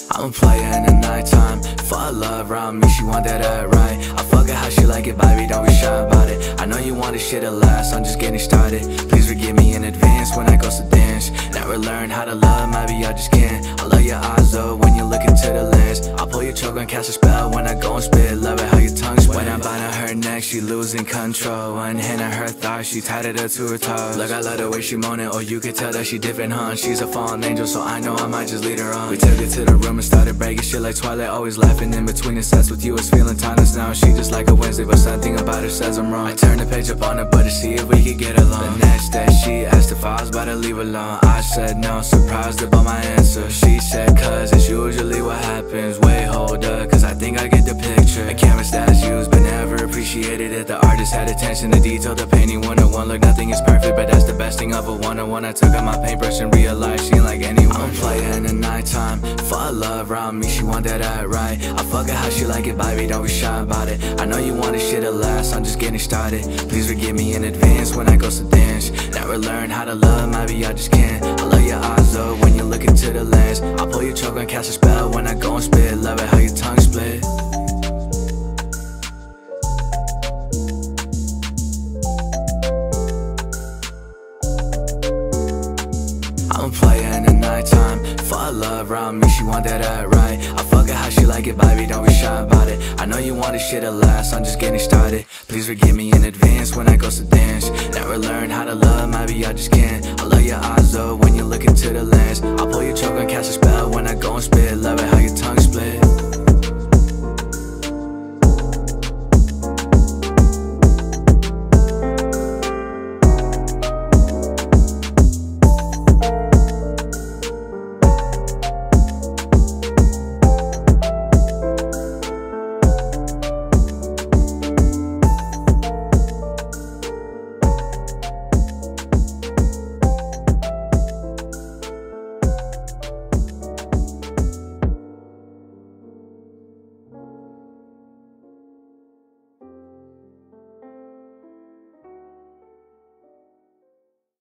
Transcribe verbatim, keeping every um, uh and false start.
I'm a player in the nighttime. Fuck love around me, she want that act right. I fuck her how she like it, baby, don't be shy about it. I know you want this shit to last, I'm just getting started. Please forgive me in advance when I go to dance. Never learned how to love, maybe I just can't. I love your eyes though when you look into the lens. I pull your choke and cast a spell when I go and spit. Love it how your tongue spit. When I'm biting her neck, she losing control. One hand on her thigh, she tied it up to her toes. Look, I love the way she moaning, oh you can tell that she different, huh? She's a fallen angel, so I know I might just lead her on. We took it to the room and started breaking shit like Twilight. Always laughing in between the sets with you, it's feeling timeless now. She just like a Wednesday, but something about her says I'm wrong. I turned the page up on her, but to see if we could get along. The next day she asked if I was about to leave alone. I said no, surprised about my answer. She said cause it's usually what happens. Wait, hold up, cause I think I get the picture. A canvas that's used but never appreciated it. The artist had attention to detail, the painting one on one. Look, nothing is perfect, but that's the best thing of a one-on-one. I took out my paintbrush and realized she ain't like anyone. I'm a player in the nighttime. Fuck love around me, she want that act right. I fuck her how she like it, baby, don't be shy about it. I know you want this shit to last, I'm just getting started. Please forgive me in advance when I go to dance. Never learned how to love, maybe I just can't. I love your eyes though when you look into the lens. I pull your choke and cast a spell when I go and spit. Love it how your tongue split. I'm a player in the nighttime. Fuck love around me, she want that act right. I fuck her how she like it, baby, don't be shy about it. I know you want this shit to last, I'm just getting started. Please forgive me in advance when I go to dance. Never learned how to love, maybe I just can't. I love your eyes though when you look into the lens. I pull your choke and cast a spell when I go and spit. Love it how